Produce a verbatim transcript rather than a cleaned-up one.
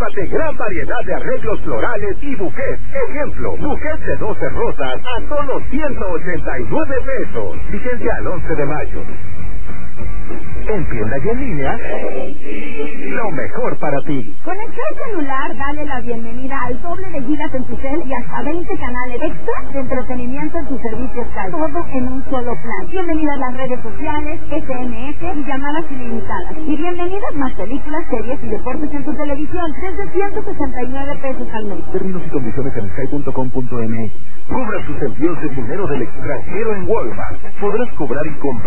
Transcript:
Llévate gran variedad de arreglos florales y buquets. Ejemplo, buquet de doce rosas a solo ciento ochenta y nueve pesos. Vigencia al once de mayo. En tienda y en línea, lo mejor para ti. Con el Cel celular, dale la bienvenida al doble de gigas en tu cel y hasta veinte canales extra de entretenimiento en tus servicios Sky. Todo en un solo plan. Bienvenida a las redes sociales, S M S y llamadas ilimitadas. Y bienvenidas más películas, series y deportes en tu televisión desde ciento sesenta y nueve pesos al mes. Términos y condiciones en sky punto com punto m x. Cobra tus envíos de dinero del extranjero en Walmart. Podrás cobrar y comprar